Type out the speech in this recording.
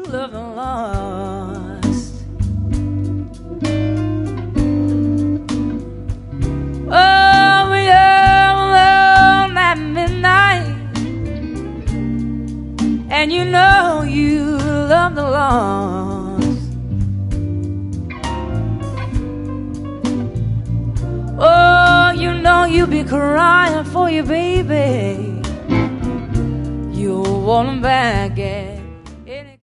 love the lost. Oh, we are alone at midnight, and you know you love the lost. Oh, you know you be crying for your baby. You want him back, yeah.